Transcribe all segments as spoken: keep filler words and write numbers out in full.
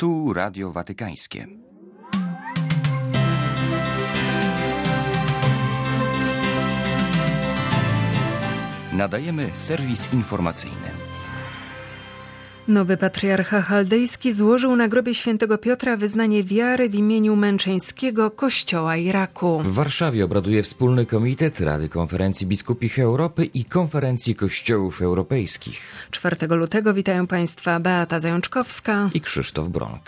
Tu Radio Watykańskie. Nadajemy serwis informacyjny. Nowy patriarcha chaldejski złożył na grobie świętego Piotra wyznanie wiary w imieniu męczeńskiego Kościoła Iraku. W Warszawie obraduje wspólny komitet Rady Konferencji Biskupich Europy i Konferencji Kościołów Europejskich. czwartego lutego witają Państwa Beata Zajączkowska i Krzysztof Bronk.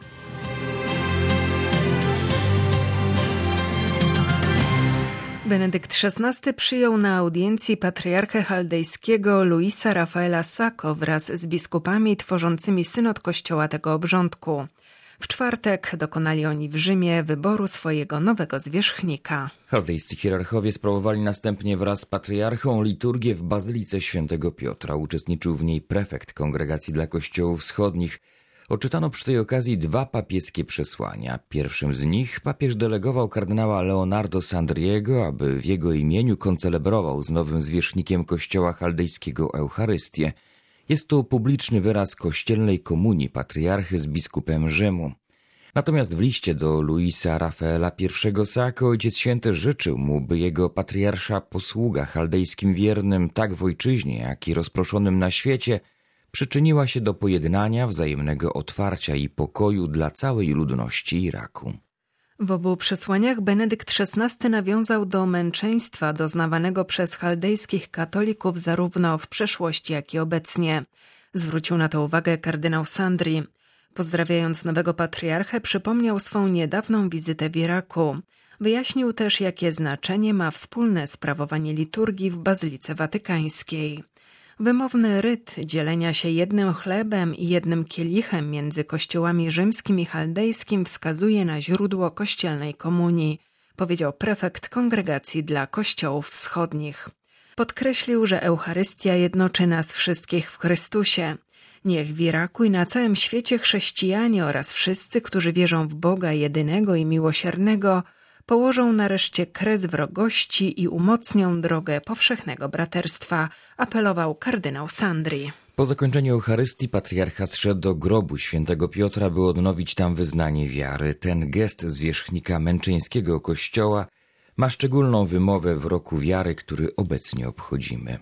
Benedykt szesnasty przyjął na audiencji patriarchę chaldejskiego Luisa Rafaela Sacco wraz z biskupami tworzącymi synod kościoła tego obrządku. W czwartek dokonali oni w Rzymie wyboru swojego nowego zwierzchnika. Chaldejscy hierarchowie sprawowali następnie wraz z patriarchą liturgię w Bazylice Świętego Piotra. Uczestniczył w niej prefekt Kongregacji dla Kościołów Wschodnich. Odczytano przy tej okazji dwa papieskie przesłania. Pierwszym z nich papież delegował kardynała Leonardo Sandriego, aby w jego imieniu koncelebrował z nowym zwierzchnikiem Kościoła chaldejskiego Eucharystię. Jest to publiczny wyraz kościelnej komunii patriarchy z biskupem Rzymu. Natomiast w liście do Luisa Rafaela I Sacco Ojciec Święty życzył mu, by jego patriarsza posługa chaldejskim wiernym tak w ojczyźnie, jak i rozproszonym na świecie przyczyniła się do pojednania, wzajemnego otwarcia i pokoju dla całej ludności Iraku. W obu przesłaniach Benedykt szesnasty nawiązał do męczeństwa doznawanego przez chaldejskich katolików zarówno w przeszłości, jak i obecnie. Zwrócił na to uwagę kardynał Sandri. Pozdrawiając nowego patriarchę, przypomniał swą niedawną wizytę w Iraku. Wyjaśnił też, jakie znaczenie ma wspólne sprawowanie liturgii w Bazylice Watykańskiej. Wymowny ryt dzielenia się jednym chlebem i jednym kielichem między kościołami rzymskim i chaldejskim wskazuje na źródło kościelnej komunii, powiedział prefekt Kongregacji dla Kościołów Wschodnich. Podkreślił, że Eucharystia jednoczy nas wszystkich w Chrystusie. Niech w Iraku i na całym świecie chrześcijanie oraz wszyscy, którzy wierzą w Boga jedynego i miłosiernego, położą nareszcie kres wrogości i umocnią drogę powszechnego braterstwa, apelował kardynał Sandri. Po zakończeniu Eucharystii patriarcha zszedł do grobu świętego Piotra, by odnowić tam wyznanie wiary. Ten gest zwierzchnika męczeńskiego Kościoła ma szczególną wymowę w roku wiary, który obecnie obchodzimy.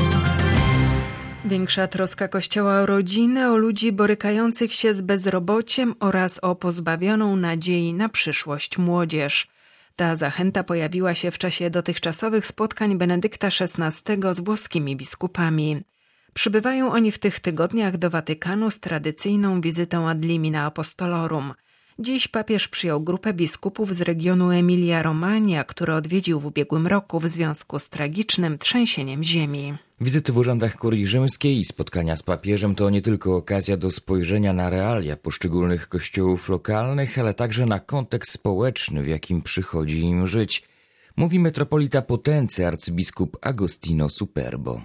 Większa troska Kościoła o rodzinę, o ludzi borykających się z bezrobociem oraz o pozbawioną nadziei na przyszłość młodzież. Ta zachęta pojawiła się w czasie dotychczasowych spotkań Benedykta szesnastego z włoskimi biskupami. Przybywają oni w tych tygodniach do Watykanu z tradycyjną wizytą ad limina apostolorum. Dziś papież przyjął grupę biskupów z regionu Emilia-Romagna, który odwiedził w ubiegłym roku w związku z tragicznym trzęsieniem ziemi. Wizyty w urzędach kurii rzymskiej i spotkania z papieżem to nie tylko okazja do spojrzenia na realia poszczególnych kościołów lokalnych, ale także na kontekst społeczny, w jakim przychodzi im żyć, mówi metropolita Potenzy arcybiskup Agostino Superbo.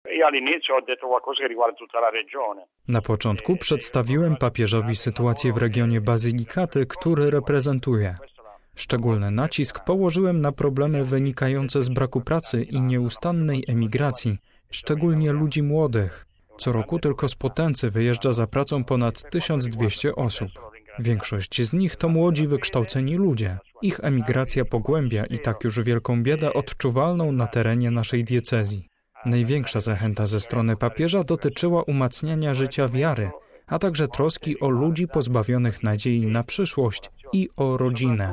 Na początku przedstawiłem papieżowi sytuację w regionie Bazylikaty, który reprezentuję. Szczególny nacisk położyłem na problemy wynikające z braku pracy i nieustannej emigracji, szczególnie ludzi młodych. Co roku tylko z Potenzy wyjeżdża za pracą ponad tysiąc dwieście osób. Większość z nich to młodzi, wykształceni ludzie. Ich emigracja pogłębia i tak już wielką biedę odczuwalną na terenie naszej diecezji. Największa zachęta ze strony papieża dotyczyła umacniania życia wiary, a także troski o ludzi pozbawionych nadziei na przyszłość i o rodzinę.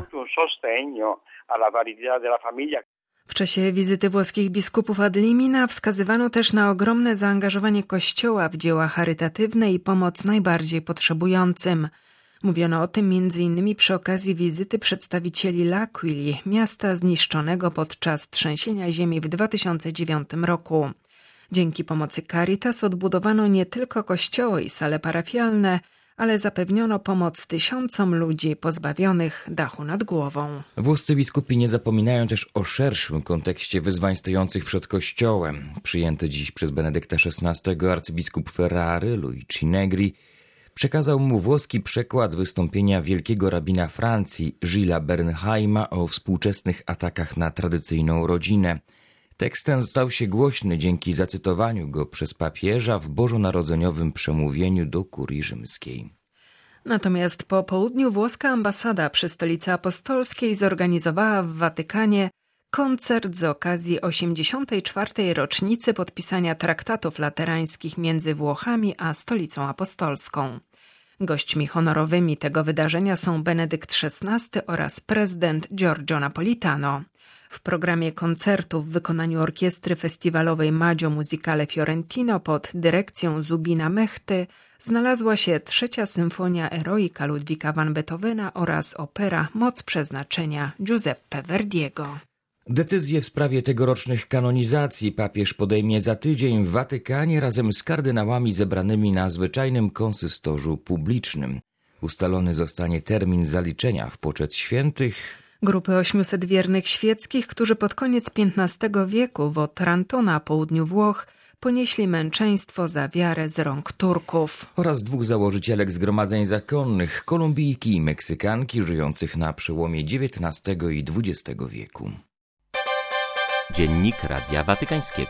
W czasie wizyty włoskich biskupów ad limina wskazywano też na ogromne zaangażowanie Kościoła w dzieła charytatywne i pomoc najbardziej potrzebującym. Mówiono o tym między innymi przy okazji wizyty przedstawicieli L'Aquili, miasta zniszczonego podczas trzęsienia ziemi w dwa tysiące dziewiątym roku. Dzięki pomocy Caritas odbudowano nie tylko kościoły i sale parafialne, ale zapewniono pomoc tysiącom ludzi pozbawionych dachu nad głową. Włoscy biskupi nie zapominają też o szerszym kontekście wyzwań stojących przed Kościołem. Przyjęty dziś przez Benedykta szesnastego arcybiskup Ferrary, Luigi Negri, przekazał mu włoski przekład wystąpienia wielkiego rabina Francji, Gilles Bernheima, o współczesnych atakach na tradycyjną rodzinę. Tekst ten stał się głośny dzięki zacytowaniu go przez papieża w bożonarodzeniowym przemówieniu do kurii rzymskiej. Natomiast po południu włoska ambasada przy Stolicy Apostolskiej zorganizowała w Watykanie koncert z okazji osiemdziesiątej czwartej rocznicy podpisania traktatów laterańskich między Włochami a Stolicą Apostolską. Gośćmi honorowymi tego wydarzenia są Benedykt szesnasty oraz prezydent Giorgio Napolitano. W programie koncertu w wykonaniu orkiestry festiwalowej Maggio Musicale Fiorentino pod dyrekcją Zubina Mechty znalazła się trzecia symfonia Eroica Ludwika van Beethovena oraz opera Moc Przeznaczenia Giuseppe Verdiego. Decyzję w sprawie tegorocznych kanonizacji papież podejmie za tydzień w Watykanie razem z kardynałami zebranymi na zwyczajnym konsystorzu publicznym. Ustalony zostanie termin zaliczenia w poczet świętych grupy ośmiuset wiernych świeckich, którzy pod koniec piętnastego wieku w Otranto na południu Włoch ponieśli męczeństwo za wiarę z rąk Turków. Oraz dwóch założycielek zgromadzeń zakonnych, Kolumbijki i Meksykanki żyjących na przełomie dziewiętnastego i dwudziestego wieku. Dziennik Radia Watykańskiego.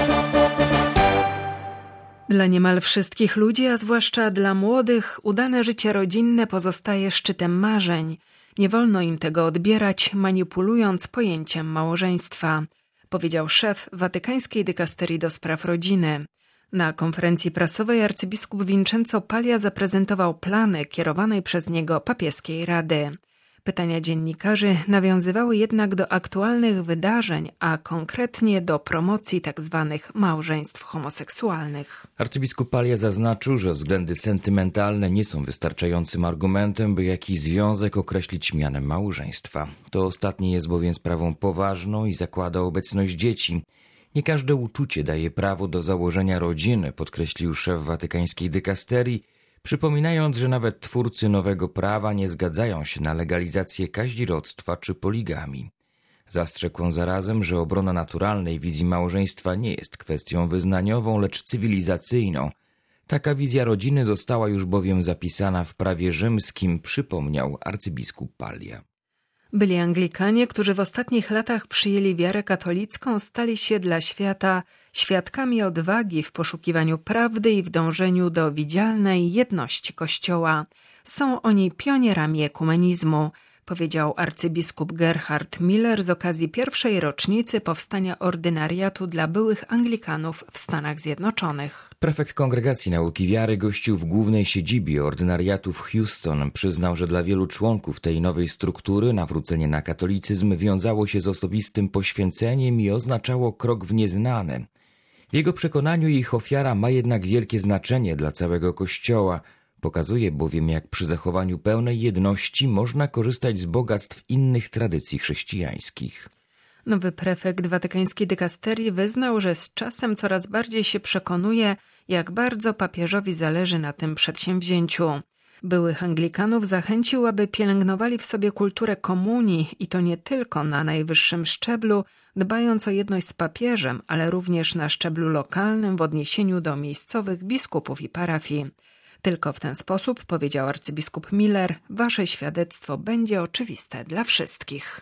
Dla niemal wszystkich ludzi, a zwłaszcza dla młodych, udane życie rodzinne pozostaje szczytem marzeń. Nie wolno im tego odbierać, manipulując pojęciem małżeństwa, powiedział szef watykańskiej dykasterii do spraw rodziny. Na konferencji prasowej arcybiskup Vincenzo Paglia zaprezentował plany kierowanej przez niego papieskiej rady. Pytania dziennikarzy nawiązywały jednak do aktualnych wydarzeń, a konkretnie do promocji tzw. małżeństw homoseksualnych. Arcybiskup Paglia zaznaczył, że względy sentymentalne nie są wystarczającym argumentem, by jakiś związek określić mianem małżeństwa. To ostatnie jest bowiem sprawą poważną i zakłada obecność dzieci. Nie każde uczucie daje prawo do założenia rodziny, podkreślił szef watykańskiej dykasterii, przypominając, że nawet twórcy nowego prawa nie zgadzają się na legalizację kaździrodztwa czy poligami. Zastrzegł on zarazem, że obrona naturalnej wizji małżeństwa nie jest kwestią wyznaniową, lecz cywilizacyjną. Taka wizja rodziny została już bowiem zapisana w prawie rzymskim, przypomniał arcybiskup Paglia. Byli Anglikanie, którzy w ostatnich latach przyjęli wiarę katolicką, stali się dla świata świadkami odwagi w poszukiwaniu prawdy i w dążeniu do widzialnej jedności Kościoła. Są oni pionierami ekumenizmu, powiedział arcybiskup Gerhard Miller z okazji pierwszej rocznicy powstania ordynariatu dla byłych Anglikanów w Stanach Zjednoczonych. Prefekt Kongregacji Nauki Wiary gościł w głównej siedzibie ordynariatu w Houston. Przyznał, że dla wielu członków tej nowej struktury nawrócenie na katolicyzm wiązało się z osobistym poświęceniem i oznaczało krok w nieznane. W jego przekonaniu ich ofiara ma jednak wielkie znaczenie dla całego Kościoła. Pokazuje bowiem, jak przy zachowaniu pełnej jedności można korzystać z bogactw innych tradycji chrześcijańskich. Nowy prefekt watykańskiej dykasterii wyznał, że z czasem coraz bardziej się przekonuje, jak bardzo papieżowi zależy na tym przedsięwzięciu. Byłych Anglikanów zachęcił, aby pielęgnowali w sobie kulturę komunii i to nie tylko na najwyższym szczeblu, dbając o jedność z papieżem, ale również na szczeblu lokalnym w odniesieniu do miejscowych biskupów i parafii. Tylko w ten sposób, powiedział arcybiskup Miller, wasze świadectwo będzie oczywiste dla wszystkich.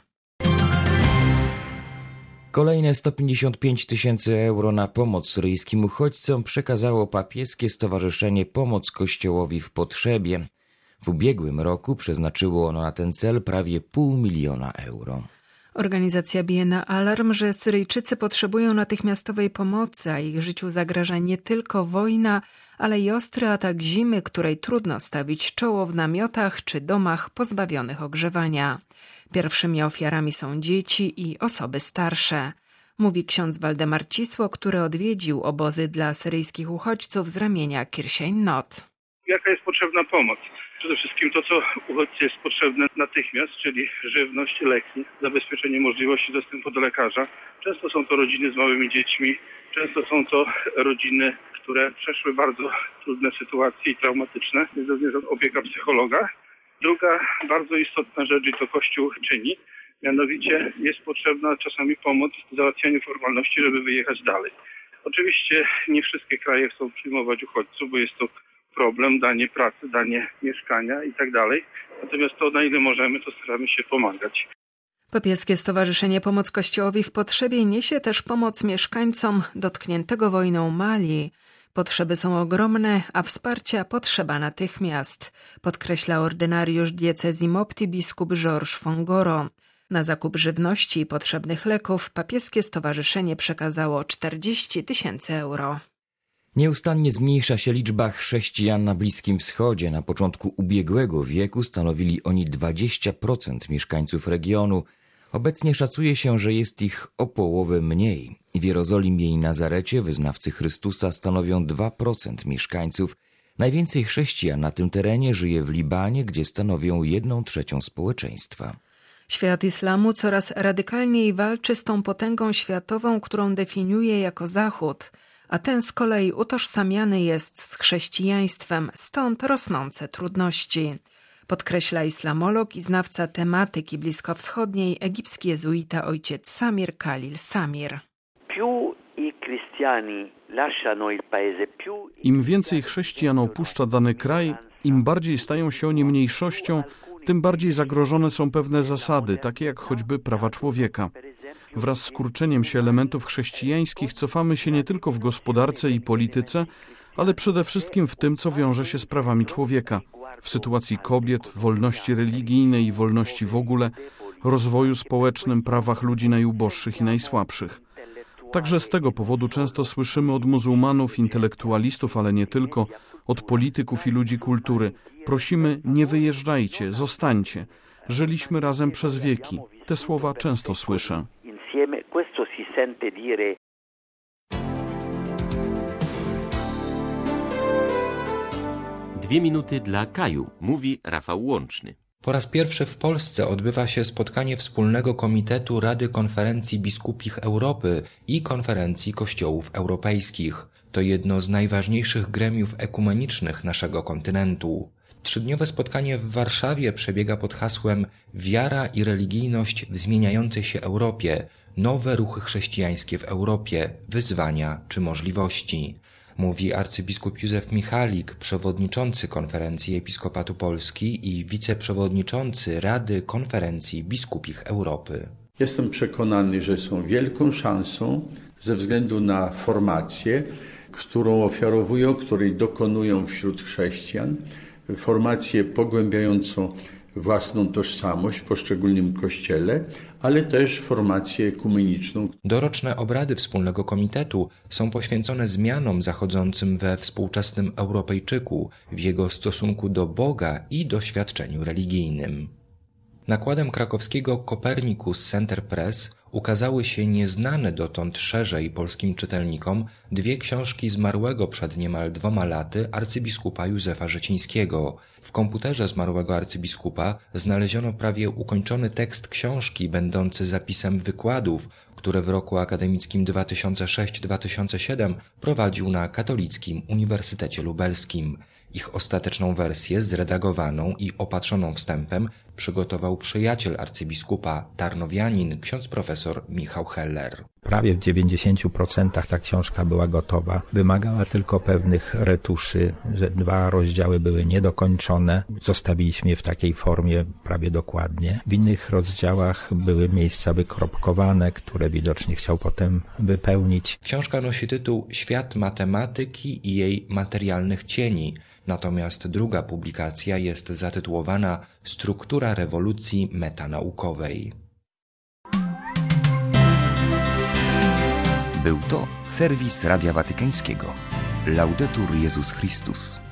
Kolejne sto pięćdziesiąt pięć tysięcy euro na pomoc syryjskim uchodźcom przekazało papieskie Stowarzyszenie Pomoc Kościołowi w Potrzebie. W ubiegłym roku przeznaczyło ono na ten cel prawie pół miliona euro. Organizacja bije na alarm, że Syryjczycy potrzebują natychmiastowej pomocy, a ich życiu zagraża nie tylko wojna, ale i ostry atak zimy, której trudno stawić czoło w namiotach czy domach pozbawionych ogrzewania. Pierwszymi ofiarami są dzieci i osoby starsze. Mówi ksiądz Waldemar Cisło, który odwiedził obozy dla syryjskich uchodźców z ramienia Kirchein Not. Jaka jest potrzebna pomoc? Przede wszystkim to, co uchodźcy jest potrzebne natychmiast, czyli żywność, leki, zabezpieczenie możliwości dostępu do lekarza. Często są to rodziny z małymi dziećmi, często są to rodziny, które przeszły bardzo trudne sytuacje i traumatyczne, jest również opieka psychologa. Druga bardzo istotna rzecz, i to Kościół czyni, mianowicie jest potrzebna czasami pomoc w załatwianiu formalności, żeby wyjechać dalej. Oczywiście nie wszystkie kraje chcą przyjmować uchodźców, bo jest to problem, danie pracy, danie mieszkania i tak dalej. Natomiast to, na ile możemy, to staramy się pomagać. Papieskie Stowarzyszenie Pomoc Kościołowi w Potrzebie niesie też pomoc mieszkańcom dotkniętego wojną Mali. Potrzeby są ogromne, a wsparcia potrzeba natychmiast, podkreśla ordynariusz diecezji Mopti biskup Georges Fongoro. Na zakup żywności i potrzebnych leków papieskie stowarzyszenie przekazało czterdzieści tysięcy euro. Nieustannie zmniejsza się liczba chrześcijan na Bliskim Wschodzie. Na początku ubiegłego wieku stanowili oni dwadzieścia procent mieszkańców regionu. Obecnie szacuje się, że jest ich o połowę mniej. W Jerozolimie i Nazarecie wyznawcy Chrystusa stanowią dwa procent mieszkańców. Najwięcej chrześcijan na tym terenie żyje w Libanie, gdzie stanowią jedną trzecią społeczeństwa. Świat islamu coraz radykalniej walczy z tą potęgą światową, którą definiuje jako Zachód, a ten z kolei utożsamiany jest z chrześcijaństwem, stąd rosnące trudności. Podkreśla islamolog i znawca tematyki bliskowschodniej, egipski jezuita ojciec Samir Khalil Samir. Im więcej chrześcijan opuszcza dany kraj, im bardziej stają się oni mniejszością, tym bardziej zagrożone są pewne zasady, takie jak choćby prawa człowieka. Wraz z kurczeniem się elementów chrześcijańskich cofamy się nie tylko w gospodarce i polityce, ale przede wszystkim w tym, co wiąże się z prawami człowieka. W sytuacji kobiet, wolności religijnej i wolności w ogóle, rozwoju społecznym, prawach ludzi najuboższych i najsłabszych. Także z tego powodu często słyszymy od muzułmanów, intelektualistów, ale nie tylko, od polityków i ludzi kultury: prosimy, nie wyjeżdżajcie, zostańcie. Żyliśmy razem przez wieki. Te słowa często słyszę. Dwie minuty dla Kaju, mówi Rafał Łączny. Po raz pierwszy w Polsce odbywa się spotkanie Wspólnego Komitetu Rady Konferencji Biskupich Europy i Konferencji Kościołów Europejskich. To jedno z najważniejszych gremiów ekumenicznych naszego kontynentu. Trzydniowe spotkanie w Warszawie przebiega pod hasłem Wiara i religijność w zmieniającej się Europie, nowe ruchy chrześcijańskie w Europie, wyzwania czy możliwości. Mówi arcybiskup Józef Michalik, przewodniczący Konferencji Episkopatu Polski i wiceprzewodniczący Rady Konferencji Biskupich Europy. Jestem przekonany, że są wielką szansą ze względu na formację, którą ofiarowują, której dokonują wśród chrześcijan, formację pogłębiającą własną tożsamość w poszczególnym kościele, ale też formację ekumeniczną. Doroczne obrady Wspólnego Komitetu są poświęcone zmianom zachodzącym we współczesnym Europejczyku, w jego stosunku do Boga i doświadczeniu religijnym. Nakładem krakowskiego Copernicus Center Press ukazały się nieznane dotąd szerzej polskim czytelnikom dwie książki zmarłego przed niemal dwoma laty arcybiskupa Józefa Rzecińskiego. W komputerze zmarłego arcybiskupa znaleziono prawie ukończony tekst książki będący zapisem wykładów, które w roku akademickim dwa tysiące szóstym do dwa tysiące siódmego prowadził na Katolickim Uniwersytecie Lubelskim. Ich ostateczną wersję, zredagowaną i opatrzoną wstępem, przygotował przyjaciel arcybiskupa, tarnowianin, ksiądz profesor Michał Heller. Prawie w dziewięćdziesięciu procentach ta książka była gotowa. Wymagała tylko pewnych retuszy, że dwa rozdziały były niedokończone. Zostawiliśmy je w takiej formie prawie dokładnie. W innych rozdziałach były miejsca wykropkowane, które widocznie chciał potem wypełnić. Książka nosi tytuł Świat matematyki i jej materialnych cieni. Natomiast druga publikacja jest zatytułowana Struktura rewolucji metanaukowej. Był to serwis Radia Watykańskiego. Laudetur Jezus Chrystus.